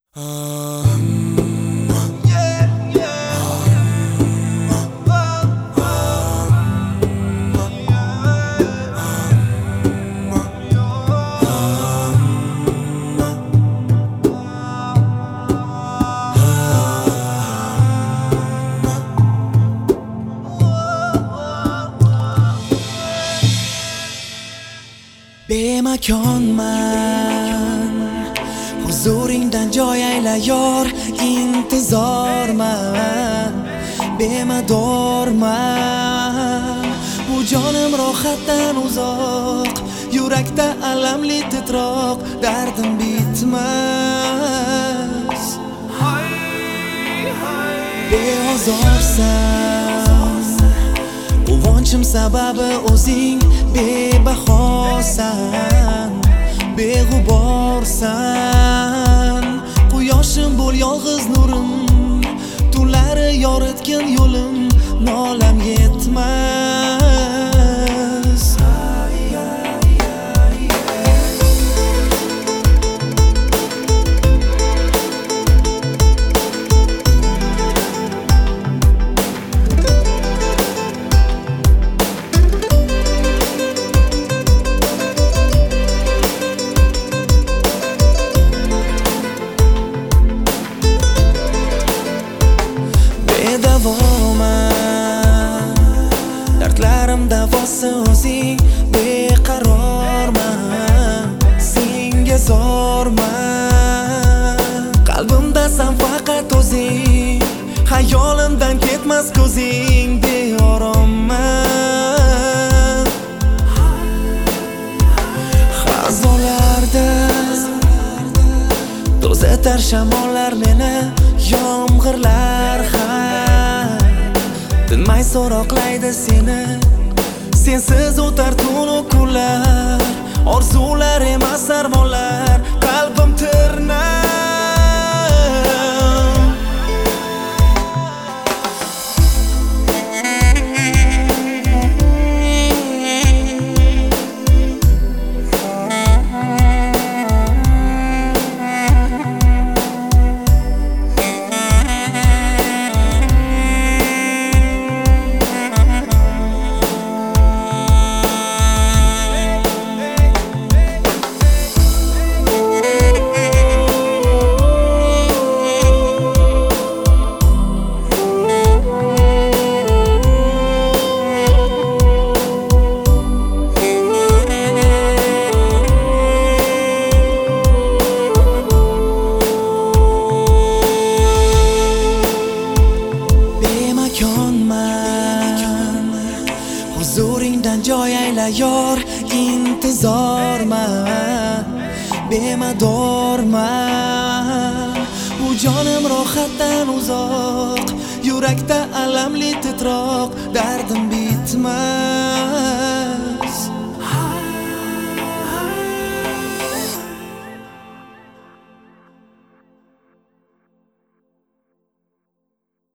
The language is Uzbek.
Bemakonman, huzuringdan joy aylayor intizorman. Bemadorman, bu jonim rohatdan uzoq, yurakda alamli titroq, dardim bitmas. Beozorsan, quvonchim sababi o'zing, bebahosan, beg'uborsan. Quyoshim bo'l yolg'iz nurim, tunlari yoritgan yo'lim, nolam yetmas. Dardlarim davosi o'zing, beqarorman, senga zorman. Qalbimdasan faqat o'zing, hayolimdan ketmas ko'zing, beoromman. Xazonlarda to'zatar shamollar meni, yomg'irlar ham tinmay so'roqlaydi seni. Sensiz o'tar tunu kunlar, orzular emas armonlar, qalbim tirnar. Huzuringdan joy aylayor intizorman, bemadorman. Bu jonim rohatdan uzoq, yurakda alamli titroq, dardim bitmas.